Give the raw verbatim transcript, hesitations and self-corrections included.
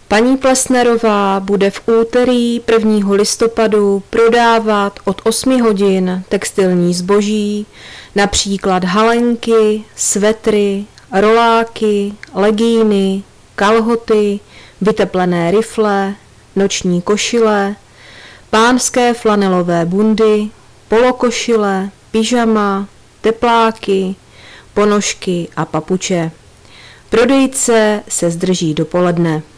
Paní Plesnerová bude v úterý prvního listopadu prodávat od osmi hodin textilní zboží, například halenky, svetry, roláky, legíny, kalhoty, vyteplené rifle, noční košile, pánské flanelové bundy, polokošile, pyžama, tepláky, ponožky a papuče. Prodejce se zdrží dopoledne.